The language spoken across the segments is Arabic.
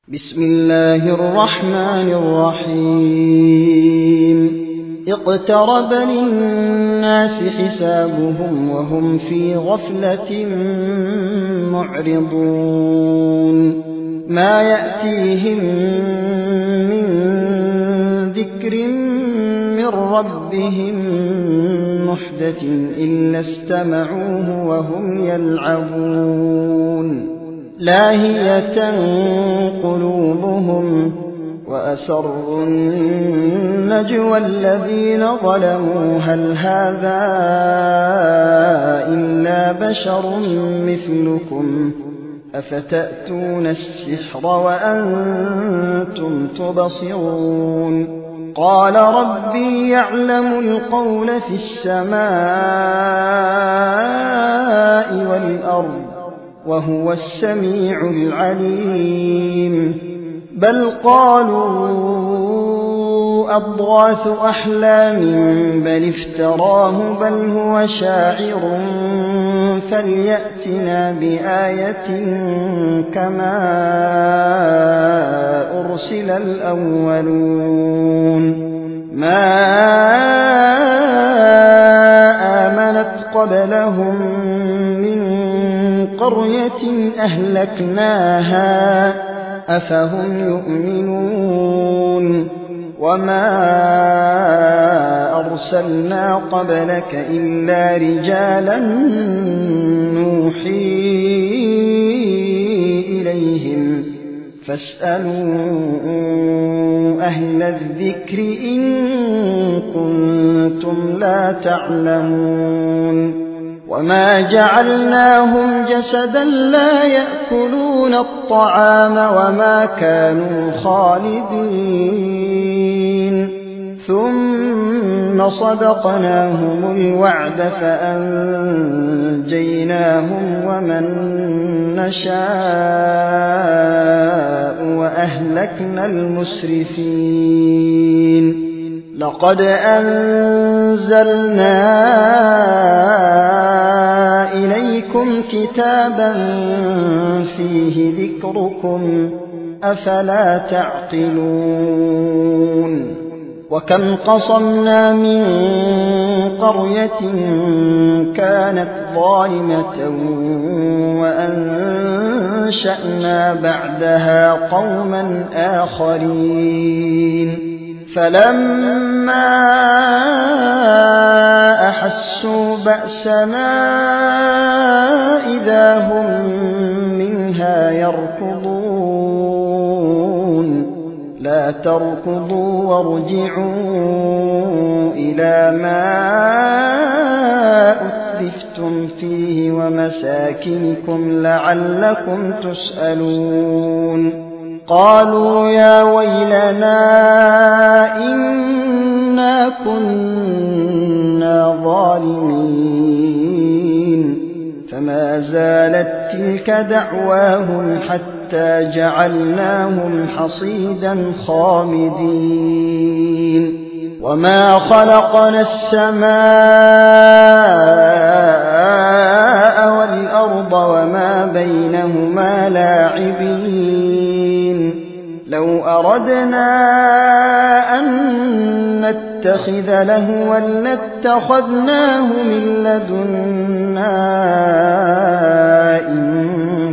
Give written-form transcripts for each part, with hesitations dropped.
بسم الله الرحمن الرحيم اقترب للناس حسابهم وهم في غفلة معرضون ما يأتيهم من ذكر من ربهم محدث إلا استمعوه وهم يلعبون لاهية قلوبهم وأسروا النجوى الذين ظلموا هل هذا إلا بشر مثلكم أفتأتون السحر وأنتم تبصرون قال ربي يعلم القول في السماء والأرض وهو السميع العليم بل قالوا أضغاث أحلام بل افتراه بل هو شاعر فليأتنا بآية كما أرسل الأولون ما آمنت قبلهم من قرية أهلكناها أفهم يؤمنون وما أرسلنا قبلك إلا رجالا نوحي إليهم فاسألوا أهل الذكر إن كنتم لا تعلمون وما جعلناهم جسدا لا يأكلون الطعام وما كانوا خالدين ثم صدقناهم الوعد فأنجيناهم ومن نشاء وأهلكنا المسرفين لقد أنزلنا إليكم كتابا فيه ذكركم أفلا تعقلون وكم قصمنا من قرية كانت ظالمة وأنشأنا بعدها قوما آخرين فلما أحسوا بأسنا إذا هم منها يركضون لا تركضوا وارجعوا إلى ما أترفتم فيه ومساكنكم لعلكم تسألون قالوا يا ويلنا إنا كنا ظالمين فما زالت تلك دعواهم حتى جعلناهم حصيدا خامدين وما خلقنا السماء والأرض وما بينهما لاعبين لو أردنا أن نتخذ لهوا لاتخذناه من لدنا إن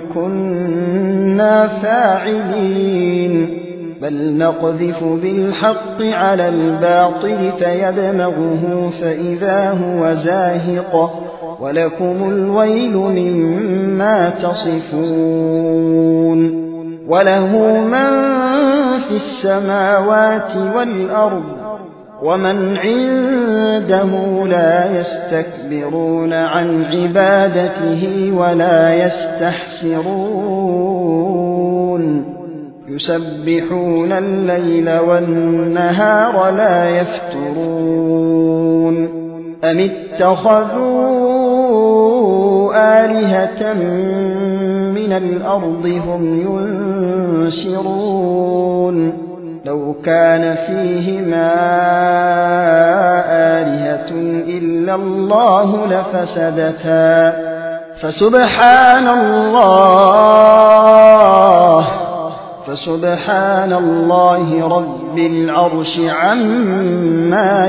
كنا فاعلين بل نقذف بالحق على الباطل فيدمغه فإذا هو زاهق ولكم الويل مما تصفون وله من في السماوات والأرض ومن عنده لا يستكبرون عن عبادته ولا يستحسرون يسبحون الليل والنهار لا يفترون أم اتخذوا آلهة من الأرض هم ينشرون لو كان فيهما آلهة إلا الله فسبحان الله فسبحان الله رب العرش عما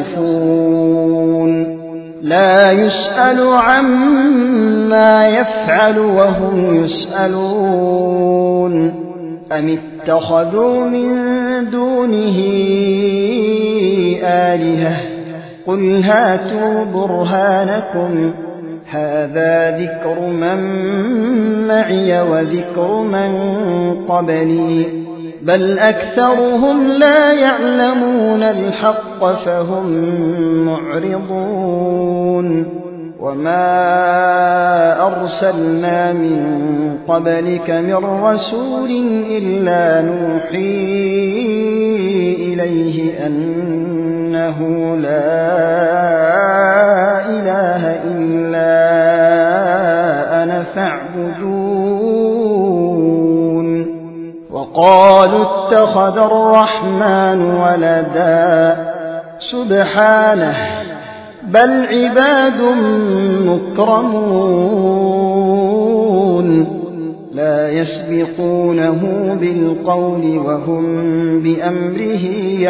يصفون لا يسأل عما يفعل وهم يسألون أم اتخذوا من دونه آلهة قل هاتوا برهانكم هذا ذكر من معي وذكر من قبلي بل أكثرهم لا يعلمون الحق فهم معرضون وما أرسلنا من قبلك من رسول إلا نوحي إليه أنه لا إله إلا أنا فاعبدون وقالوا اتخذ الرحمن ولدا سبحانه بل عباد مكرمون لا يسبقونه بالقول وهم بأمره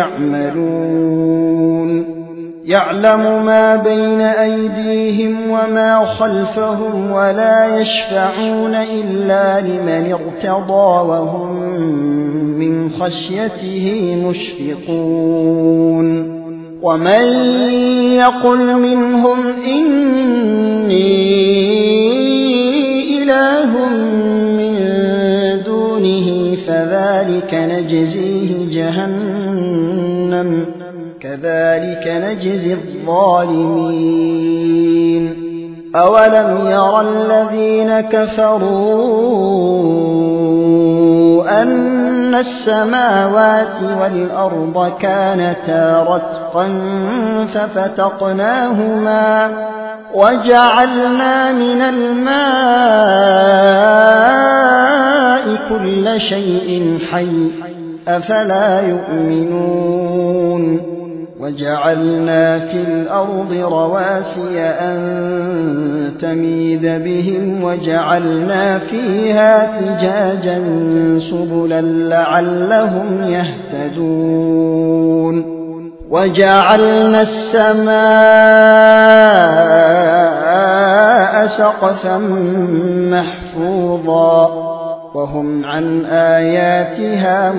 يعملون يعلم ما بين أيديهم وما خلفهم ولا يشفعون إلا لمن ارتضى وهم من خشيته مشفقون ومن يقل منهم إني إله من دونه فذلك نجزيه جهنم كذلك نجزي الظالمين أولم يرى الذين كفروا أن السماوات والأرض كانتا رتقا ففتقناهما وجعلنا من الماء كل شيء حي أفلا يؤمنون وجعلنا في الأرض رواسي أن تميد بهم وجعلنا فيها فجاجا سبلا لعلهم يهتدون وجعلنا السماء سقفا محفوظا وهم عن آياتها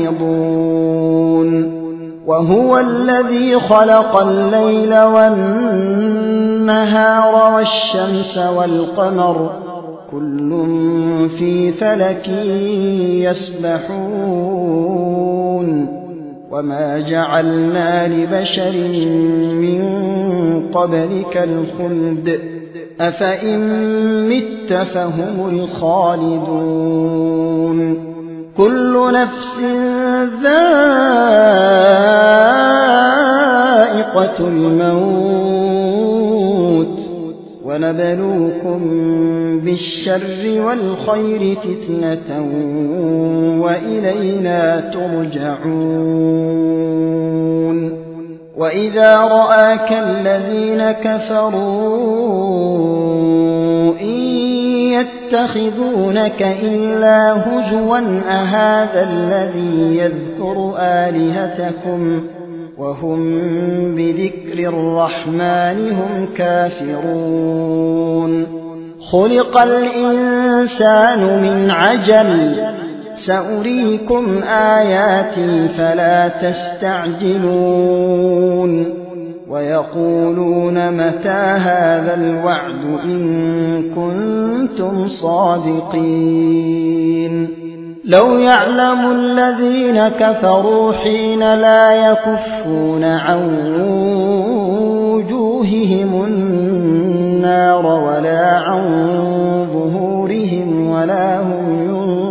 معرضون وهو الذي خلق الليل والنهار والشمس والقمر كل في فلك يسبحون وما جعلنا لبشر من قبلك الخلد أفإن مت فهم الخالدون كل نفس ذائقة الموت ونبلوكم بالشر والخير فتنة وإلينا ترجعون وإذا رآك الذين كفروا يتخذونك إلا هزوا أهذا الذي يذكر آلهتكم وهم بذكر الرحمن هم كافرون خلق الإنسان من عجل سأريكم آياتي فلا تستعجلون ويقولون متى هذا الوعد إن كنتم صادقين لو يعلم الذين كفروا حين لا يكفون عن وجوههم النار ولا عن ظهورهم ولا هم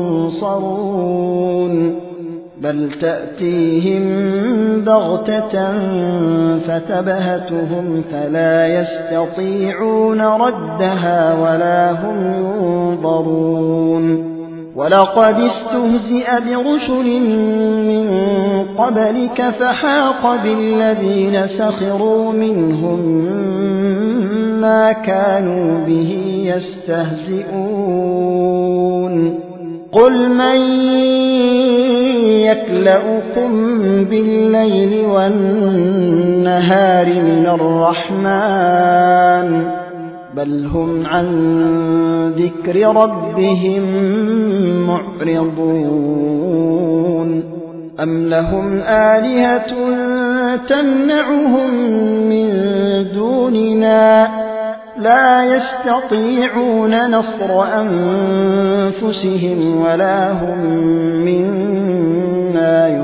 ينصرون بل تأتيهم بغتة فتبهتهم فلا يستطيعون ردها ولا هم ينظرون ولقد استهزئ برسل من قبلك فحاق بالذين سخروا منهم ما كانوا به يستهزئون قل من يكلؤكم بالليل والنهار من الرحمن بل هم عن ذكر ربهم معرضون أم لهم آلهة تمنعهم من دوننا لا يستطيعون نصر أنفسهم ولا هم منا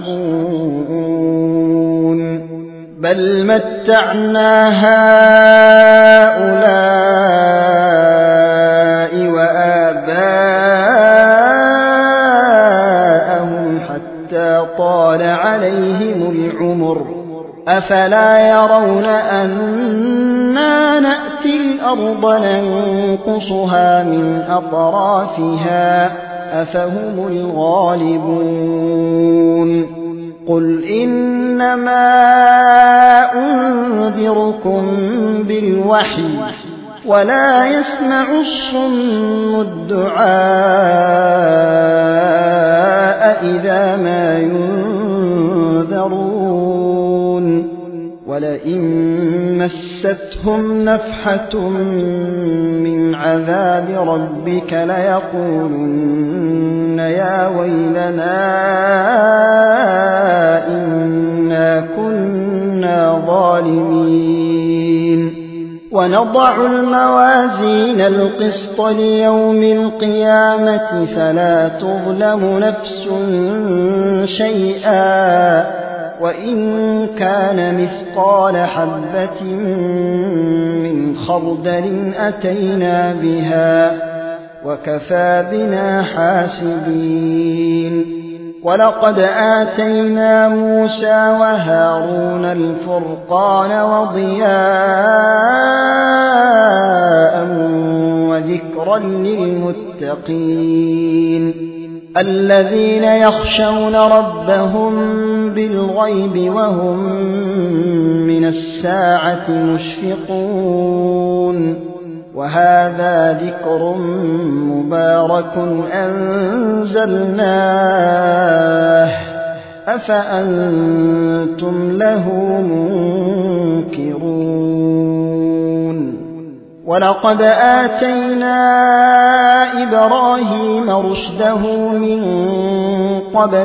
يصحبون بل متعنا هؤلاء وآباءهم حتى طال عليهم العمر أفلا يرون أنا نأتي الأرض ننقصها من أطرافها أفهم الغالبون قل إنما أنذركم بالوحي ولا يسمع الصم الدعاء إذا ما ينذرون ولئن مستهم نفحة من عذاب ربك ليقولن يا ويلنا إنا كنا ظالمين ونضع الموازين القسط ليوم القيامة فلا تظلم نفس شيئا وإن كان مثقال حبة من خردل أتينا بها وكفى بنا حاسبين ولقد آتينا موسى وهارون الفرقان وضياء وذكرا للمتقين الذين يخشون ربهم بالغيب وهم من الساعة مشفقون وهذا ذكر مبارك أنزلناه أفأنتم له منكرون ولقد آتينا إبراهيم رشده من قبل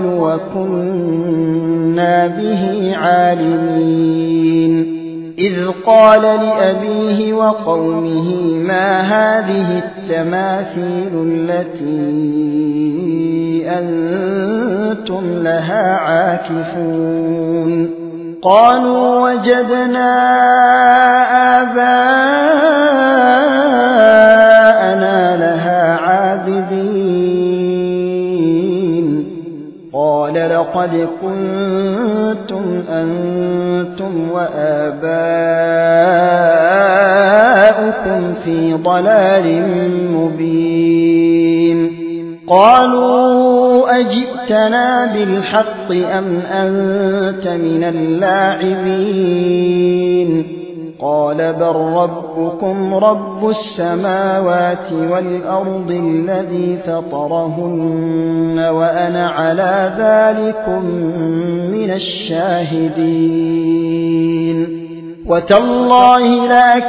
وكنا به عالمين إذ قال لأبيه وقومه ما هذه التماثيل التي أنتم لها عاكفون قالوا وجدنا آباءنا لها عابدين قال لقد كنتم أنتم وآباؤكم في ضلال مبين قالوا أجئتنا بالحق أم أنت من اللاعبين قال بل ربكم رب السماوات والأرض الذي فطرهن وأنا على ذلكم من الشاهدين وتالله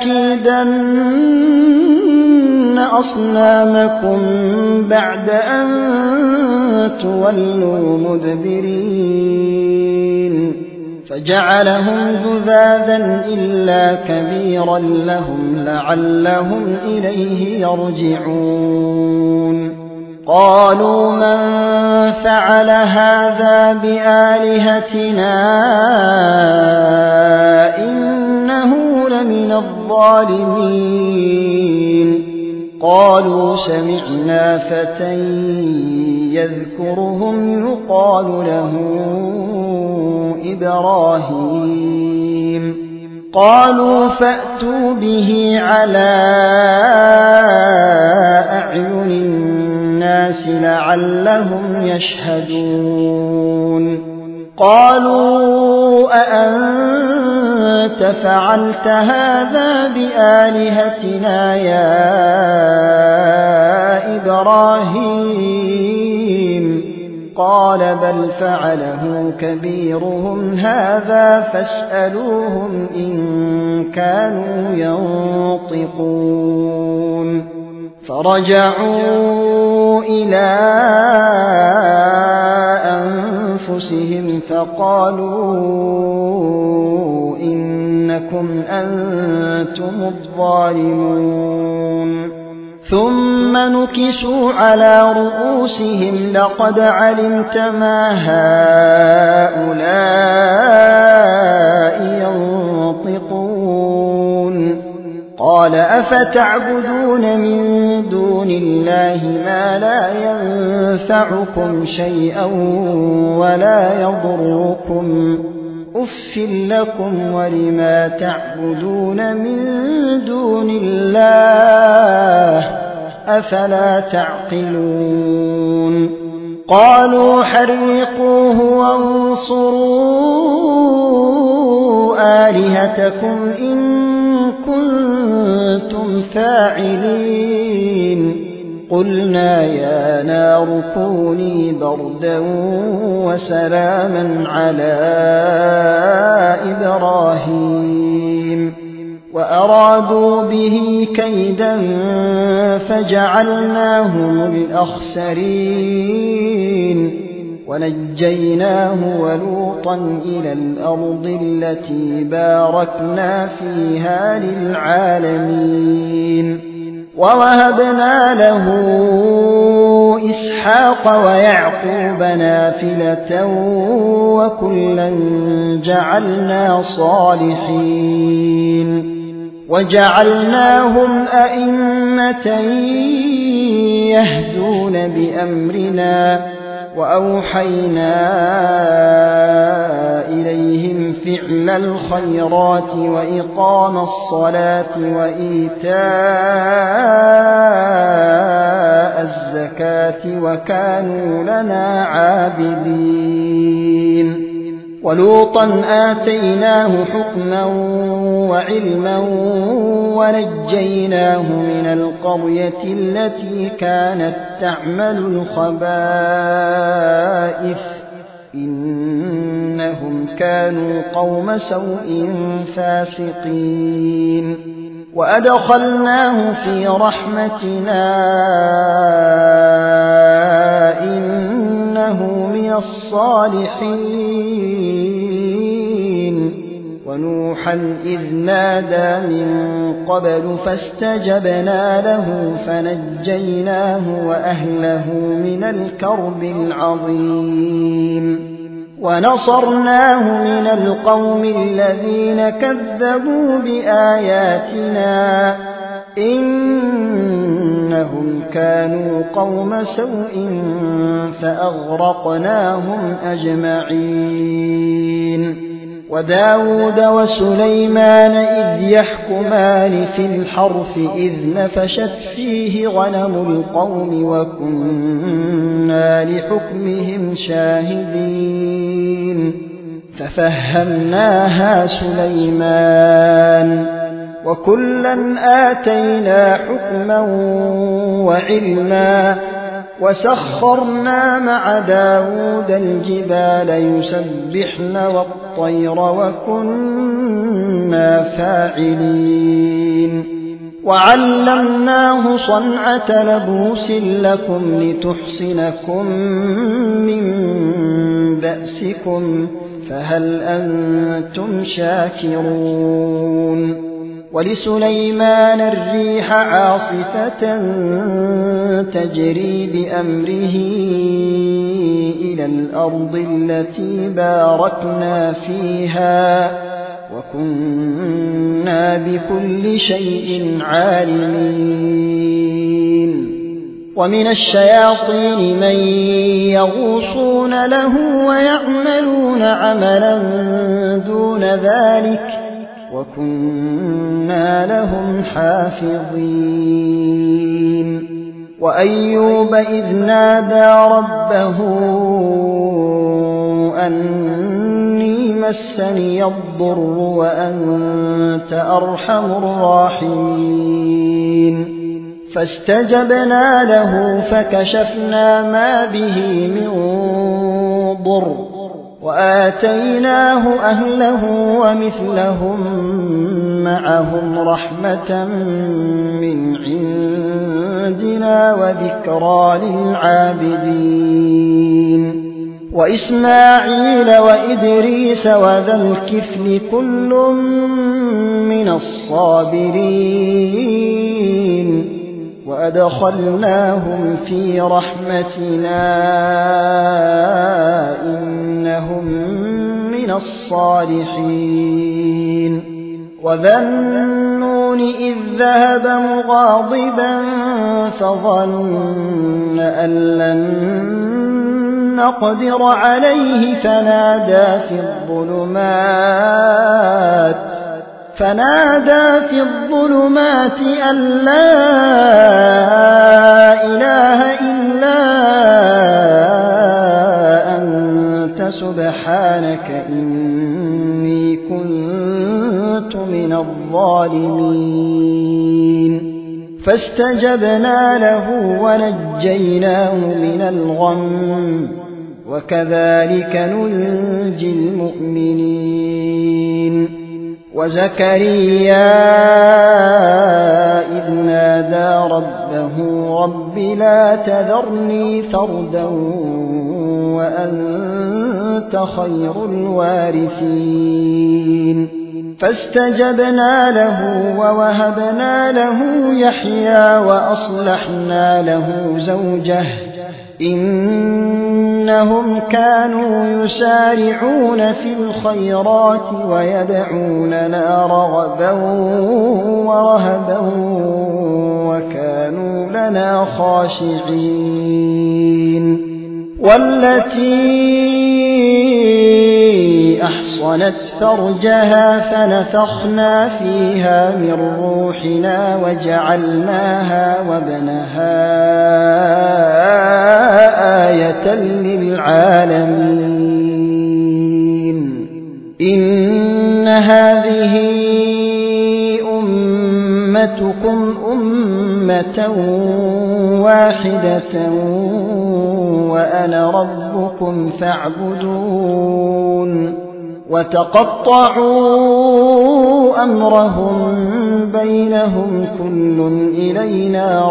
لأكيدن أصنامكم بعد أن تولوا مدبرين فجعلهم جذاذا إلا كبيرا لهم لعلهم إليه يرجعون قالوا من فعل هذا بآلهتنا إنه لمن الظالمين قالوا سمعنا فتى يذكرهم يقال له إبراهيم قالوا فأتوا به على أعين الناس لعلهم يشهدون قالوا أأنت فعلت هذا بآلهتنا يا إبراهيم قال بل فعله كبيرهم هذا فاسألوهم إن كانوا ينطقون فرجعوا إلى أنفسهم فقالوا إنكم أنتم الظالمون ثم نكسوا على رؤوسهم لقد علمت ما هؤلاء ينطقون قال أفتعبدون من دون الله ما لا ينفعكم شيئا ولا يضركم أف لكم ولما تعبدون من دون الله أفلا تعقلون قالوا حرقوه وانصروا آلهتكم إن كنتم فاعلين قلنا يا نار كوني بردا وسلاما على إبراهيم وأرادوا به كيدا فجعلناهم الأخسرين ونجيناه ولوطا إلى الأرض التي باركنا فيها للعالمين ووهبنا له إسحاق ويعقوب نافلة وكلا جعلنا صالحين وجعلناهم أئمة يهدون بأمرنا وأوحينا إليهم فعل الخيرات وإقام الصلاة وإيتاء الزكاة وكانوا لنا عابدين ولوطا آتيناه حكما وعلما ونجيناه من القرية التي كانت تعمل الخبائث إنهم كانوا قوم سوء فاسقين وأدخلناه في رحمتنا إنه من الصالحين ونوحا إذ نادى من قبل فاستجبنا له فنجيناه وأهله من الكرب العظيم ونصرناه من القوم الذين كذبوا بآياتنا إنهم كانوا قوم سوء فأغرقناهم أجمعين وداود وسليمان إذ يحكمان في الحرث إذ نفشت فيه غنم القوم وكنا لحكمهم شاهدين ففهمناها سليمان وكلا آتينا حكما وعلما وسخرنا مع داود الجبال يسبحن والطير وكنا فاعلين وعلمناه صنعة لبوس لكم لتحصنكم من بأسكم فهل أنتم شاكرون ولسليمان الريح عاصفة تجري بأمره إلى الأرض التي باركنا فيها وكنا بكل شيء عالمين ومن الشياطين من يغوصون له ويعملون عملا دون ذلك وكنا لهم حافظين وأيوب إذ نادى ربه أني مسني الضر وأنت أرحم الراحمين فاستجبنا له فكشفنا ما به من ضر وآتيناه أهله ومثلهم معهم رحمة من عندنا وذكرى للعابدين وإسماعيل وإدريس وذا الكفل كل من الصابرين وأدخلناهم في رحمتنا إنهم من الصالحين وذا النون إذ ذهب مغاضبا فظن أن لن نقدر عليه فنادى في الظلمات أن لا إله إلا أنت سبحانك إني كنت من الظالمين فاستجبنا له ونجيناه من الغم وكذلك ننجي المؤمنين وزكريا إذ نادى ربه رب لا تذرني فردا وأنت خير الوارثين فاستجبنا له ووهبنا له يحيى وأصلحنا له زوجه إنهم كانوا يسارعون في الخيرات ويدعوننا رغبا ورهبا وكانوا لنا خاشعين والتي أحصنت فرجها فنفخنا فيها من روحنا وجعلناها وابنها آية للعالمين إن هذه أمتكم أمة واحدة وأنا ربكم فاعبدون وتقطعوا أمرهم بينهم كل إلينا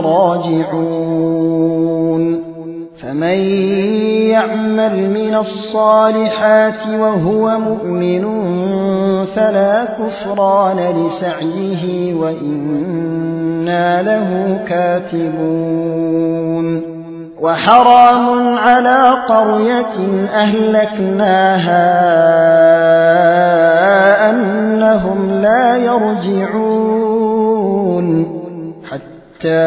راجعون فمن يعمل من الصالحات وهو مؤمن فلا كفران لسعيه وإنا له كاتبون وحرام على قرية أهلكناها أنهم لا يرجعون حتى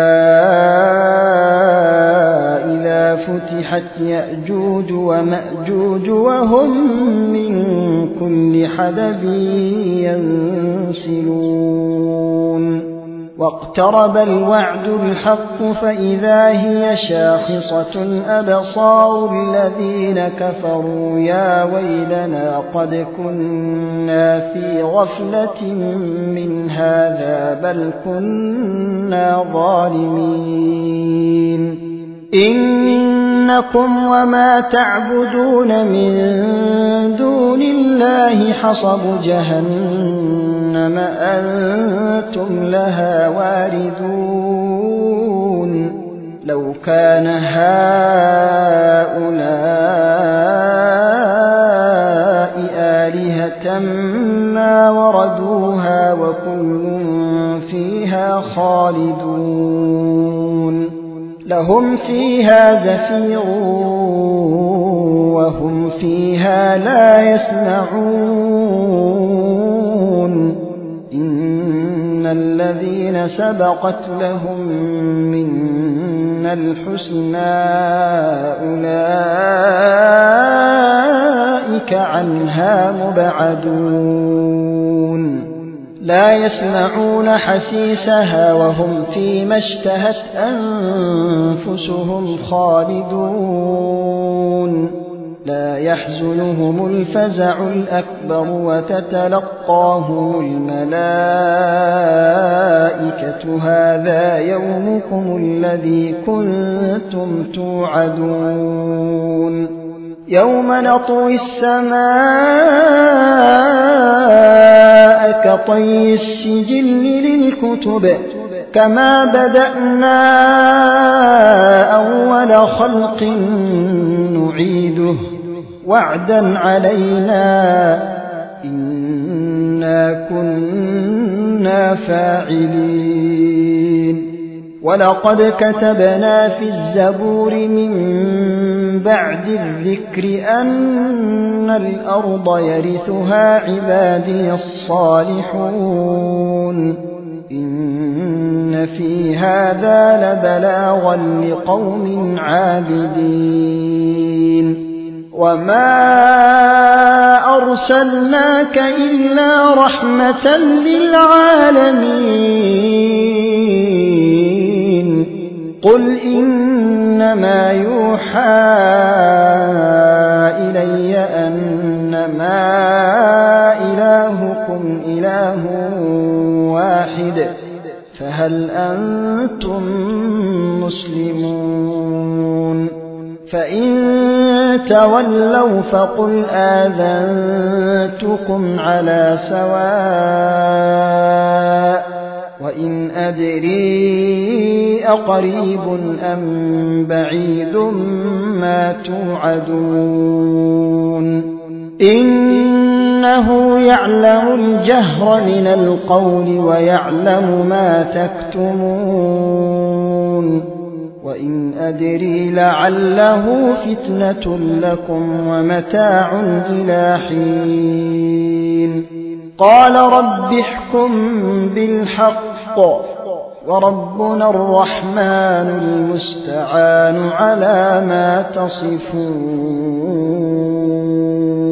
إذا فتحت يأجوج ومأجوج وهم من كل حدب ينسلون واقترب الوعد الحق فإذا هي شاخصة أبصار الذين كفروا يا ويلنا قد كنا في غفلة من هذا بل كنا ظالمين إنكم وما تعبدون من دون الله حصب جهنم أنتم لها واردون لو كان هؤلاء آلهة ما وردوها وكل فيها خالدون لهم فيها زفير وهم فيها لا يسمعون إن الذين سبقت لهم منا الحسنى أولئك عنها مبعدون لا يسمعون حسيسها وهم فيما اشتهت أنفسهم خالدون لا يحزنهم الفزع الأكبر وتتلقاهم الملائكة هذا يومكم الذي كنتم توعدون يوم نطوي السماء كطي السجل للكتب كما بدأنا أول خلق نعيده وعدا علينا إنا كنا فاعلين ولقد كتبنا في الزبور من بعد الذكر أن الأرض يرثها عبادي الصالحون إن في هذا لبلاغا لقوم عابدين وما أرسلناك إلا رحمة للعالمين قل إنما يوحى إلي أنما إلهكم إله واحد فهل أنتم مسلمون فإن تولوا فقل آذنتكم على سواء وإن أدري أقريب أم بعيد ما توعدون إنه يعلم الجهر من القول ويعلم ما تكتمون وإن أدري لعله فتنة لكم ومتاع إلى حين قال رب احكم بالحق وربنا الرحمن المستعان على ما تصفون